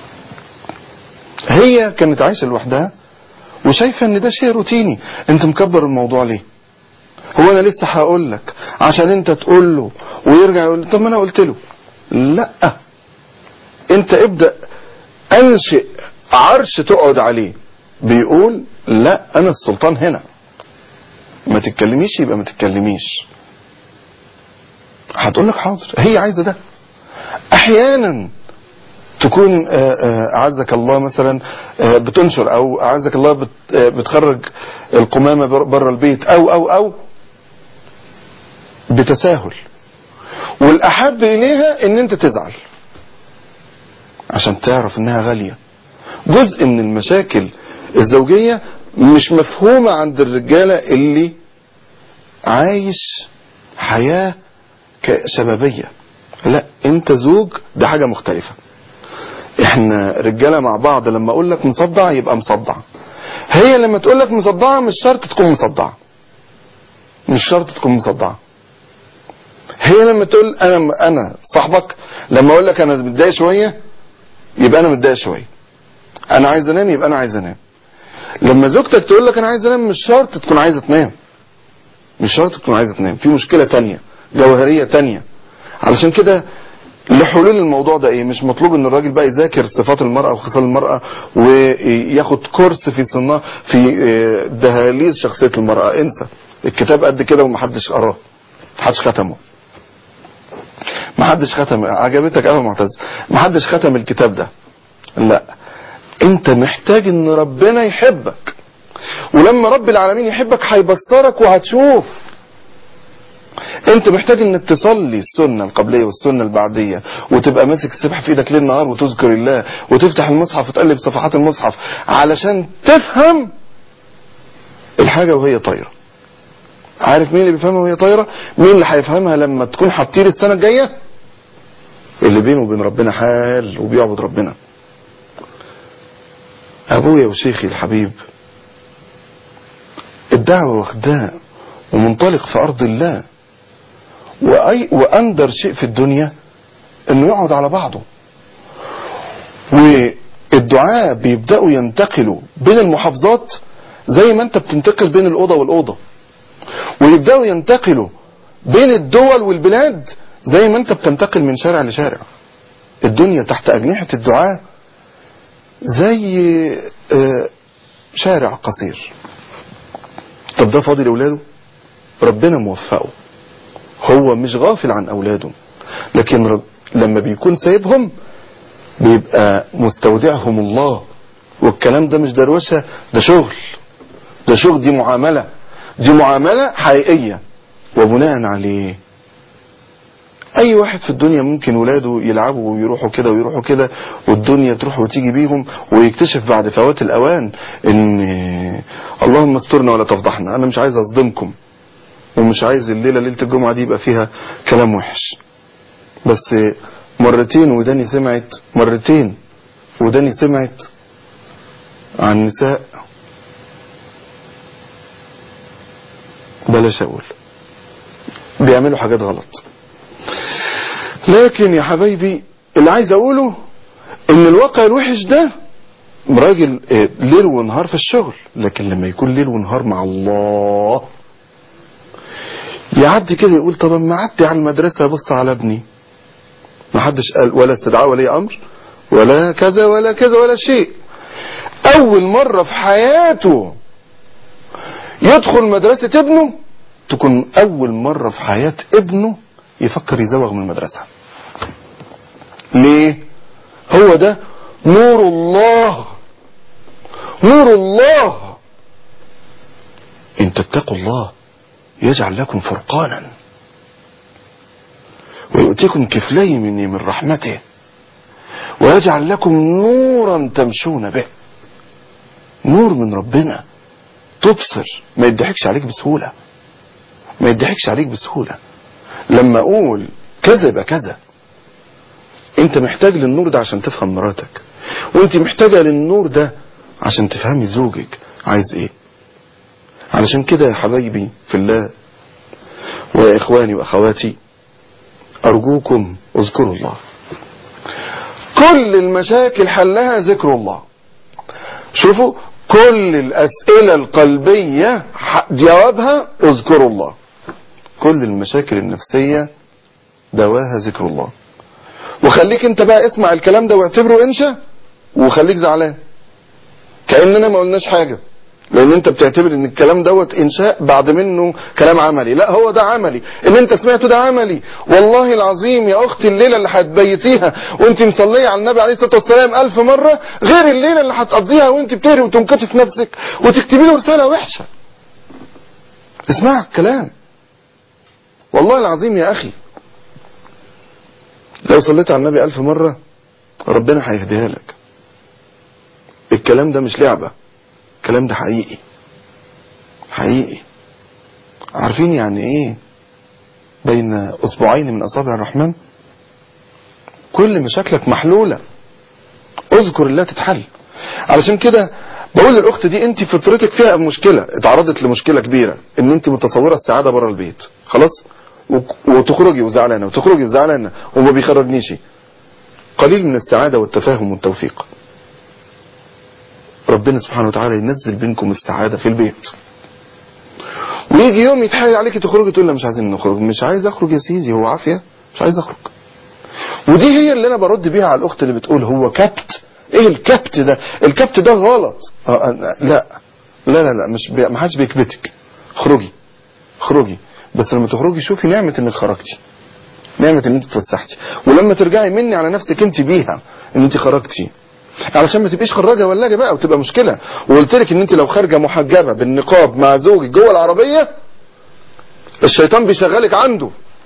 هي كانت عايشه لوحدها وشايفه ان ده شيء روتيني، انت مكبر الموضوع ليه؟ هو انا لسه هقول لك عشان انت تقول له ويرجع يقول طب ما انا قلت له. لا، انت ابدأ انشئ عرش تقعد عليه بيقول لا انا السلطان هنا، ما تتكلميش يبقى ما تتكلميش. هتقول لك حاضر، هي عايزه ده. احيانا تكون اعزك الله مثلا بتنشر، او اعزك الله بتخرج القمامة بره البيت، او بتساهل، والاحب اليها ان انت تزعل عشان تعرف انها غالية. جزء من المشاكل الزوجية مش مفهومة عند الرجالة اللي عايش حياة شبابية. لا، انت زوج، ده حاجة مختلفة. احنا رجالة مع بعض، لما اقول لك مصدع يبقى مصدع. هي لما تقول لك مصدعة مش شرط تكون مصدعة، مش شرط تكون مصدعة. هي لما تقول انا صاحبك، لما اقول لك انا متضايق شوية يبقى انا متضايق شوية، انا عايز انام يبقى انا عايز انام. لما زوجتك تقول لك انا عايز انام مش شرط تكون عايزة تنام، مش شرط تكون عايزة تنام، في مشكلة تانية جوهرية تانية. علشان كده لحلول الموضوع ده ايه؟ مش مطلوب ان الراجل بقى يذاكر صفات المرأة وخصال المرأة وياخد كورس في دهاليز شخصية المرأة. انسى، الكتاب قد كده ومحدش قراه، محدش ختمه، محدش ختم. عجبتك قوي معتز؟ محدش ختم الكتاب ده. لا، انت محتاج ان ربنا يحبك، ولما رب العالمين يحبك هيبصرك وهتشوف. انت محتاج انك تصلي السنة القبلية والسنة البعدية، وتبقى ماسك السبحة في ايدك ليل نهار وتذكر الله، وتفتح المصحف وتقلب صفحات المصحف علشان تفهم الحاجة وهي طايرة. عارف مين اللي بيفهمها وهي طايرة؟ مين اللي هيفهمها لما تكون هتطير السنة الجاية؟ اللي بينه وبين ربنا حال وبيعبد ربنا. ابويا وشيخي الحبيب الدعوة واخداه ومنطلق في ارض الله، واندر شيء في الدنيا انه يقعد على بعضه. والدعاء بيبدأوا ينتقلوا بين المحافظات زي ما انت بتنتقل بين الأوضة والأوضة، ويبدأوا ينتقلوا بين الدول والبلاد زي ما انت بتنتقل من شارع لشارع. الدنيا تحت أجنحة الدعاء زي شارع قصير. طب ده فاضل أولاده؟ ربنا موفقه، هو مش غافل عن أولاده، لكن لما بيكون سايبهم بيبقى مستودعهم الله. والكلام ده مش دروشة، ده شغل، ده شغل، دي معاملة، دي معاملة حقيقية. وبناء عليه اي واحد في الدنيا ممكن ولاده يلعبوا ويروحوا كده ويروحوا كده والدنيا تروح وتيجي بيهم، ويكتشف بعد فوات الاوان ان اللهم استرنا ولا تفضحنا. انا مش عايز اصدمكم، ومش عايز ليلة الجمعة دي يبقى فيها كلام وحش، بس مرتين وداني سمعت عن نساء، بلاش اقول، بيعملوا حاجات غلط. لكن يا حبايبي اللي عايز اقوله ان الواقع الوحش ده راجل ليل ونهار في الشغل، لكن لما يكون ليل ونهار مع الله يعدي كده يقول طب اما اعدي على المدرسة ابص على ابني، ما حدش قال ولا استدعاء ولي امر ولا كذا ولا كذا ولا شيء. اول مرة في حياته يدخل مدرسة ابنه تكون اول مرة في حياة ابنه يفكر يزوغ من المدرسة. ليه؟ هو ده نور الله، نور الله. ان تتقوا الله يجعل لكم فرقانا ويؤتيكم كفلين من رحمته ويجعل لكم نورا تمشون به. نور من ربنا تبصر، ما يضحكش عليك بسهولة، ما يضحكش عليك بسهولة. لما اقول كذا يبقى كذا. انت محتاج للنور ده عشان تفهم مراتك، وانت محتاجة للنور ده عشان تفهمي زوجك عايز ايه. علشان كده يا حبايبي في الله ويا اخواني واخواتي، ارجوكم اذكروا الله. كل المشاكل حلها ذكر الله. شوفوا، كل الاسئلة القلبية جوابها اذكروا الله. كل المشاكل النفسية دواها ذكر الله. وخليك انت بقى اسمع الكلام ده واعتبره انشا، وخليك زعلان كأننا ما قلناش حاجة. لان انت بتعتبر ان الكلام دوت انشاء بعد منه كلام عملي. لا، هو ده عملي، اللي انت سمعته ده عملي. والله العظيم يا اختي الليله اللي هتبيتيها وانت مصليه على النبي عليه الصلاه والسلام 1000 مره غير الليله اللي هتقضيها وانت بتهري وتنكتي في نفسك وتكتبي له رساله وحشه. اسمع الكلام، والله العظيم يا اخي لو صليت على النبي 1000 مره ربنا هيهديها لك. الكلام ده مش لعبه، الكلام ده حقيقي حقيقي. عارفين يعني ايه بين اصبعين من اصابع الرحمن؟ كل مشاكلك محلولة، اذكر الله تتحل. علشان كده بقول للاخت دي انت فطرتك فيها مشكلة، اتعرضت لمشكلة كبيرة ان انت متصورة السعادة بره البيت خلاص، وتخرجي وزعلانة وتخرجي وزعلانة وما بيخرجنيش. قليل من السعادة والتفاهم والتوفيق. ربنا سبحانه وتعالى ينزل بينكم السعادة في البيت، ويجي يوم يتحايل عليك تخرجي تقول لا مش عايزين نخرج. مش عايز اخرج يا سيدي، هو عافية مش عايز اخرج. ودي هي اللي انا برد بيها على الاخت اللي بتقول هو كبت. ايه الكبت ده؟ الكبت ده غلط. لا لا لا لا، ما حدش بيكبتك. خروجي بس لما تخرجي شوفي نعمة انك خرجتي، نعمة ان انت اتفسحتي، ولما ترجعي مني على نفسك انت بيها ان انت خرجتي، علشان ما تبقيش خراجه ولاجه بقى وتبقى مشكله. وقلت لك ان انت لو خارجه محجبه بالنقاب مع زوجك جوه العربيه الشيطان بيشغلك عنده،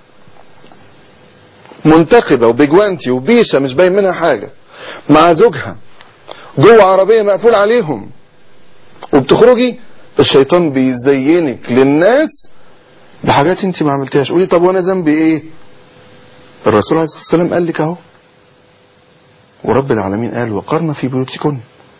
منتقبه وبجوانتي وبيشه مش باين منها حاجه مع زوجها جوه عربيه مقفول عليهم وبتخرجي، الشيطان بيزينك للناس بحاجات انت ما عملتهاش. قولي طب وانا ذنبي ايه؟ الرسول عليه الصلاه والسلام قال لك اهو، ورب العالمين قال وقرن في بيوتكن.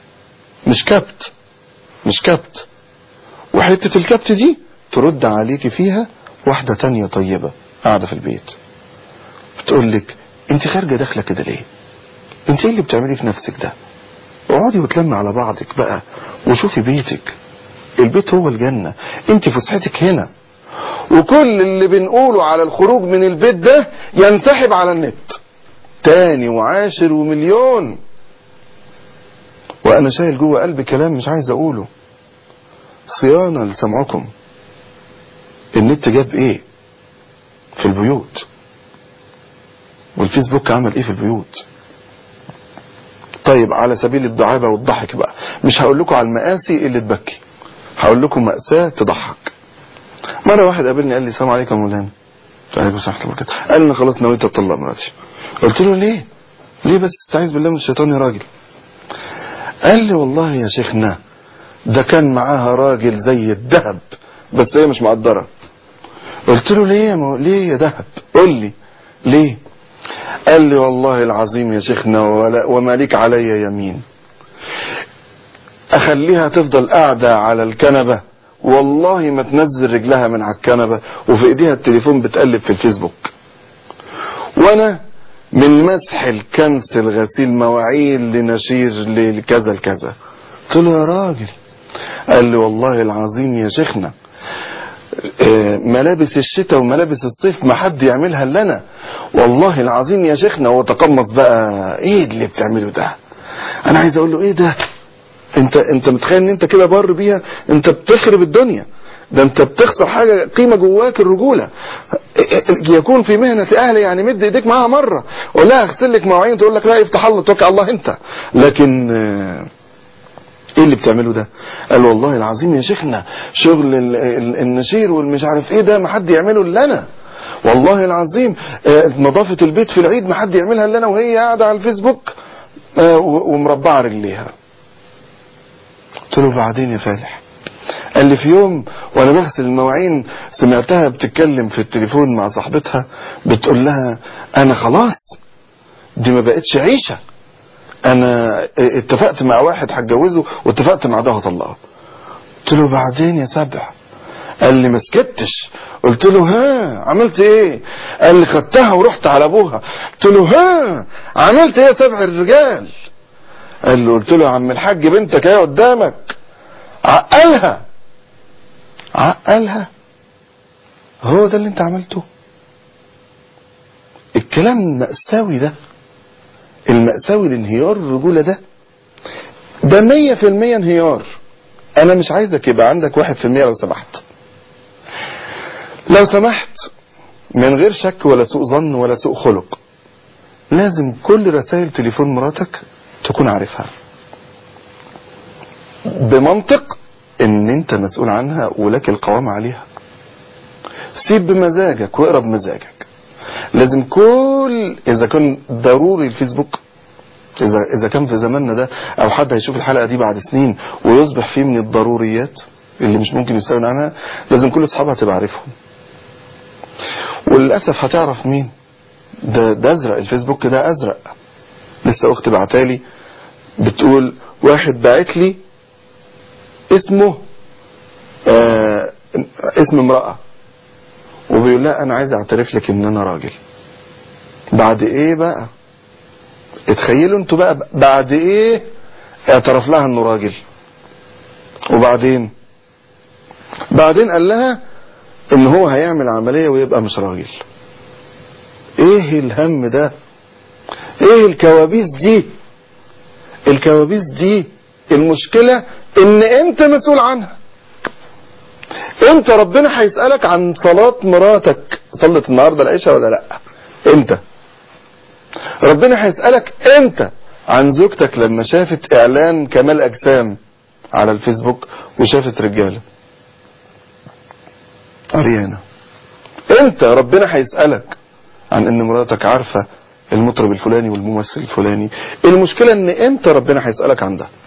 مش كبت. وحتة الكبت دي ترد عليك فيها واحدة تانية طيبة قاعدة في البيت بتقول لك انت خارجة داخلة كده ليه؟ انت ايه اللي بتعملي في نفسك ده؟ اقعدي وتلمي على بعضك بقى وشوفي بيتك. البيت هو الجنة، انت فسحتك هنا. وكل اللي بنقوله على الخروج من البيت ده ينسحب على النت تاني وعاشر ومليون، وانا شايل جوه قلبي كلام مش عايز اقوله. صيانة لسمعكم. النت جاب ايه في البيوت؟ والفيسبوك عمل ايه في البيوت؟ طيب على سبيل الدعابة والضحك بقى، مش هقول لكم على المآسي اللي تبكي، هقول لكم مأساة تضحك. مرة واحد قابلني قال لي السلام عليكم يا مولانا. وعليكم السلام ورحمة الله وبركاته. قال لي خلاص نويت اطلق مراتي. قلت له ليه بس استعيذ بالله من الشيطان يا راجل؟ قال لي والله يا شيخنا ده كان معاها راجل زي الذهب بس هي مش مقدرة. قلت له ليه يا ذهب؟ قول لي ليه؟ قال لي والله العظيم يا شيخنا وما ليك علي يمين، اخليها تفضل قاعدة على الكنبة والله ما تنزل رجلها من على الكنبة وفي ايديها التليفون بتقلب في الفيسبوك، وانا من مسح الكنس الغسيل مواعين لنشير لكذا لكذا. قلت له يا راجل. قال لي والله العظيم يا شيخنا ملابس الشتاء وملابس الصيف ما حد يعملها الا انا، والله العظيم يا شيخنا. هو تقمص بقى ايه اللي بتعمله ده؟ انا عايز اقول له ايه ده؟ انت متخيل ان انت كده بر بيها؟ انت بتخرب الدنيا، ده انت بتخسر حاجة قيمة جواك، الرجولة. يكون في مهنة اهلي يعني مد ايديك معاها مرة ولا اغسل لك مواعين تقول لك لا يفتح الله توكل على الله انت. لكن ايه اللي بتعمله ده؟ قال والله العظيم يا شيخنا شغل النشير والمش عارف ايه ده ما حد يعمله الا انا، والله العظيم نظافة البيت في العيد ما حد يعملها الا انا، وهي قاعدة على الفيسبوك ومربعة رجليها. قلت له بعدين يا فالح. قال لي في يوم وانا بغسل المواعين سمعتها بتتكلم في التليفون مع صاحبتها بتقول لها انا خلاص دي ما بقتش عيشة، انا اتفقت مع واحد هتجوزه واتفقت مع ده هطلقه. قلت له بعدين يا سبع. قال لي ما سكتش. قلت له ها عملت ايه؟ قال لي خدتها ورحت على ابوها. قلت له ها عملت ايه يا سبع الرجال؟ قال له قلت له يا عم الحاج بنتك اهي قدامك. عقلها هو ده اللي انت عملته؟ الكلام المأساوي ده، المأساوي الانهيار الرجولة ده 100% انهيار. انا مش عايزك يبقى عندك 1% لو سمحت. لو سمحت من غير شك ولا سوء ظن ولا سوء خلق، لازم كل رسائل تليفون مراتك تكون عارفها بمنطق ان انت مسؤول عنها ولك القوام عليها. سيب بمزاجك واقرا بمزاجك. لازم اذا كان ضروري الفيسبوك، اذا كان في زماننا ده او حد هيشوف الحلقة دي بعد سنين ويصبح فيه من الضروريات اللي مش ممكن يستغنى عنها، لازم كل اصحابها تبقى عارفهم. وللاسف هتعرف مين ده ازرق. الفيسبوك ده ازرق. لسه اختي بعتالي بتقول واحد باعت لي اسمه اسم امرأة وبيقول لها انا عايز اعترف لك ان انا راجل. بعد ايه بقى؟ اتخيلوا انتوا بقى بعد ايه اعترف لها انه راجل. وبعدين قال لها ان هو هيعمل عملية ويبقى مش راجل. ايه الهم ده؟ ايه الكوابيس دي؟ المشكلة ان انت مسؤول عنها. انت ربنا هيسألك عن صلاة مراتك، صلت النهاردة العشاء ولا لا؟ انت ربنا هيسألك انت عن زوجتك لما شافت اعلان كمال اجسام على الفيسبوك وشافت رجالة عريانة. انت ربنا هيسألك عن ان مراتك عارفة المطرب الفلاني والممثل الفلاني. المشكلة ان انت ربنا هيسألك عن ده.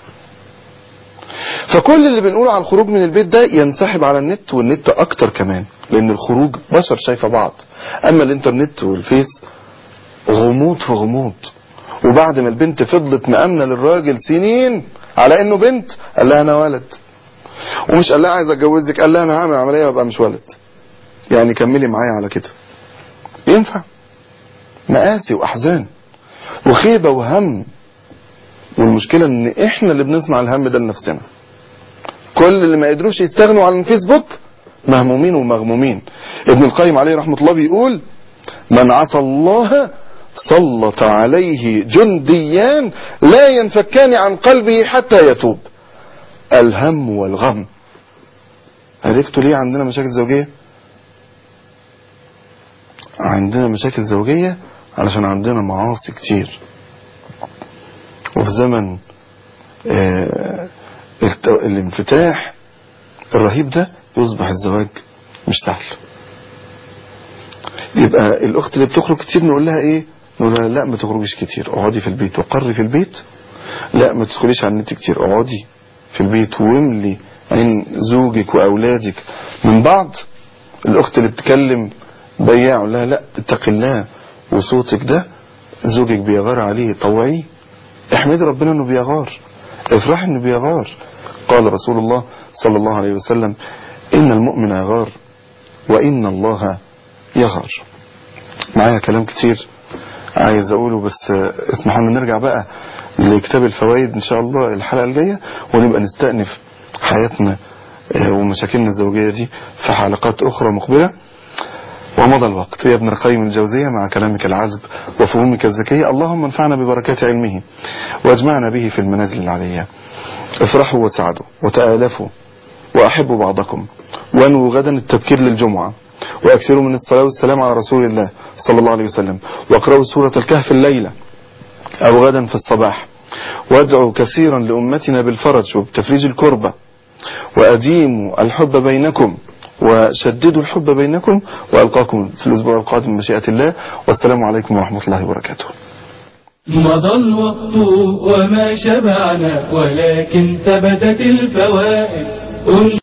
فكل اللي بنقوله على الخروج من البيت ده ينسحب على النت، والنت اكتر كمان، لان الخروج بشر شايفة بعض. اما الانترنت والفيس غموض في غموض. وبعد ما البنت فضلت مأمنة للراجل سنين على انه بنت، قال لها انا ولد. ومش قال لها عايز اتجوزك، قال لها انا هعمل عملية وابقى مش ولد، يعني كملي معايا على كده. ينفع؟ مآسي واحزان وخيبة وهم. والمشكلة ان احنا اللي بنصنع الهم ده لنفسنا. كل اللي ما قدروش يستغنوا عن الفيسبوك مهمومين ومغمومين. ابن القيم عليه رحمة الله بيقول من عصى الله سلط عليه جنديان لا ينفكان عن قلبه حتى يتوب. الهم والغم. عرفتوا ليه عندنا مشاكل زوجية؟ عندنا مشاكل زوجية علشان عندنا معاصي كتير. وفي زمن الانفتاح الرهيب ده يصبح الزواج مش سهل. يبقى الاخت اللي بتخرج كتير نقول لها ايه؟ نقول لها لا ما تخرجيش كتير، اقعدي في البيت وقري في البيت. لا ما تدخليش على النت كتير، اقعدي في البيت واملي عين زوجك واولادك من بعض. الاخت اللي بتكلم بياع نقول لها لا اتقي الله، وصوتك ده زوجك بيغار عليه، طوعيه. احمد ربنا انه بيغار، افرح انه بيغار. قال رسول الله صلى الله عليه وسلم ان المؤمن يغار وان الله يغار. معايا كلام كتير عايز اقوله، بس اسمحوا لنا نرجع بقى لكتاب الفوائد ان شاء الله الحلقة الجاية، ونبقى نستأنف حياتنا ومشاكلنا الزوجية دي في حلقات اخرى مقبلة. ومضى الوقت يا ابن القيم الجوزية مع كلامك العذب وفهومك الذكية. اللهم انفعنا ببركات علمه واجمعنا به في المنازل العليا. افرحوا وسعدوا وتآلفوا وأحبوا بعضكم، وانووا غدا التبكير للجمعة، وأكثروا من الصلاة والسلام على رسول الله صلى الله عليه وسلم، واقرأوا سورة الكهف الليلة أو غدا في الصباح، وادعوا كثيرا لأمتنا بالفرج وبتفريج الكربة، وأديموا الحب بينكم وشددوا الحب بينكم، وألقاكم في الأسبوع القادم بمشيئة الله. والسلام عليكم ورحمة الله وبركاته. مضى الوقت وما شبعنا ولكن ثبتت الفوائد.